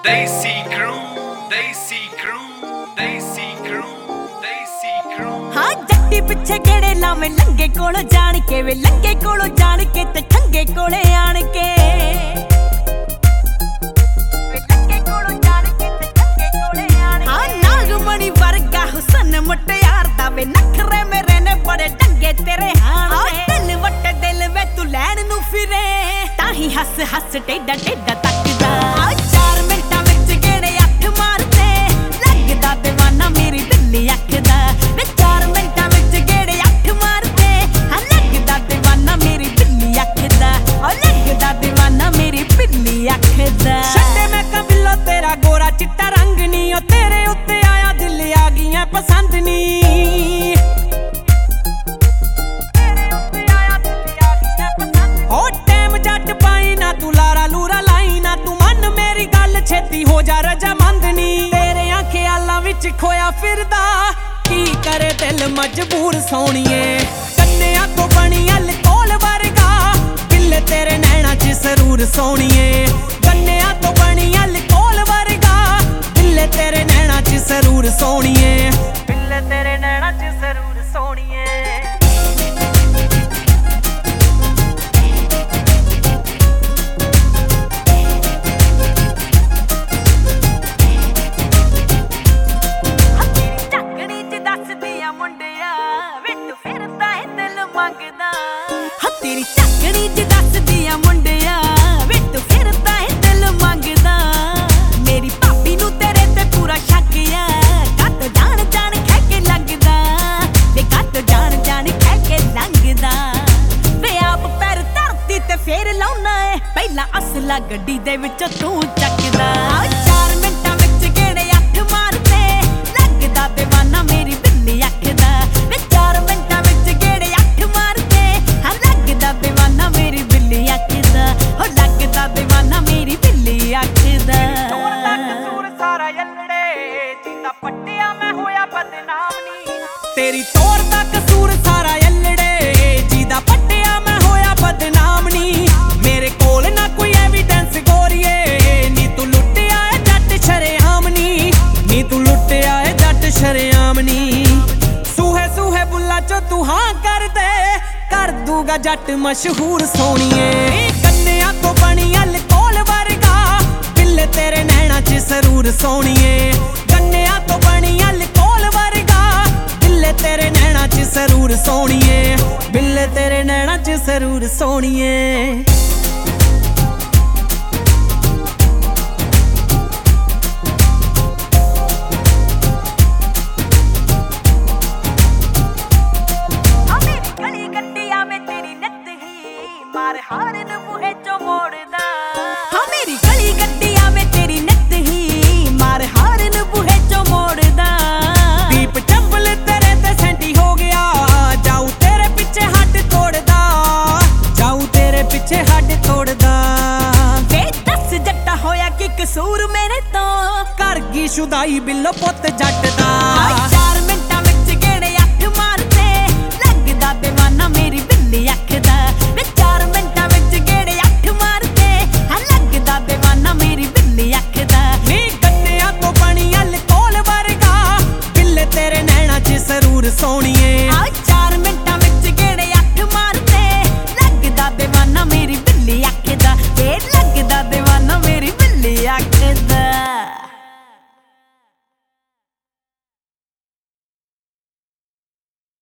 Desi crew, Desi crew, Desi crew, Desi crew। हाँ जट्टी पिछे गेड़े लावे लंगे कोलों जान के वे लंगे कोलों जान के ते ठंगे कोले आन के हाँ नागमणि वर्गा हुसन मुटियार दा वे नखरे मेरे ने बड़े डंगे तेरे हान दिल वट्टे दिल वे तू लैन नू फिरे ताही हस हस टेढ़ा टेढ़ा तकदा 4 मिंटां विच गेड़े 8 मारदे लगदा दीवाना मेरी दिल्ली अखदा वे 4 मिंटां विच गेड़े 8 मारदे हाँ लगदा दीवाना मेरी दिल्ली अखदा ओ लगदा दीवाना मेरी बिल्ली अखदा छड्डे मैं कबिलो तेरा गोरा चिट्टा रंग नी ओ तेरे उत्ते आया दिल आ गईयां पसंद नी छेती हो जा रजामंद नी तेरे ख्यालां विच खोया फिरदा की करे दिल मजबूर सोनिए कन्निया तो बनी अलकोल वर्गा दिल तेरे नैना च सरूर सोनिए कन्निया तो बनी अलकोल वर्गा दिल तेरे नैना च सरूर सोनिए दिल तेरे नैना च सरूर सोनिए। तेरी झकड़ी च दसदियां मुंडिया वे तू फिरदा है दिल मंगदा मेरी भाभी नू तेरे ते पूरा शक आ कत जान जान खै के लगदा वे कत जान जान खै के लंघदा वे आप पैर धरती ते फेर लाउना है पहला असला गड्डी दे विच तू चकदा 4 मिंटां विच गेड़े 8 मारदे लगदा दीवाना मेरी दिल्ली अखदा वे 4 मिंटां विच गेड़े 8 मारदे हाँ लगदा दीवाना मेरी बिल्ली अखदा हो लगदा दीवाना मेरी बिल्ली अखदा तेरी तोर दा कसूर सारा यल्लड़े जीदा पट्टिया मैं होया बदनाम नी मेरे कोल ना कोई एविडेंस गोरिए नी तू लुटिया है जट शरेआम नी तू लुटिया है जट शरेआम नी सूहे सूहे बुल्ला चो तू हाँ कर दे कर दूगा जट मशहूर सोनिए कन्निया तो बनी अलकोल वर्गा दिल तेरे नैना च सरूर सोनिए कन्निया तो बनी अलकोल वर्गा दिल तेरे नैना च सरूर सोनिए बिल्ले तेरे नैना च सरूर सोनिए। हारन बूहे चो मोड़दा हाँ मेरी गली गड्डी आवे तेरी नित ही मार हारन बूहे चो मोड़दा दीप चंबल तेरे ते सेंटी हो गया जाऊ तेरे पीछे हट तोड़दा जाऊ तेरे पीछे हट तोड़दा वे दस जट्टा होया कि कसूर मेरे तो कर गई शुदाई बिल्लो पुत जट दा।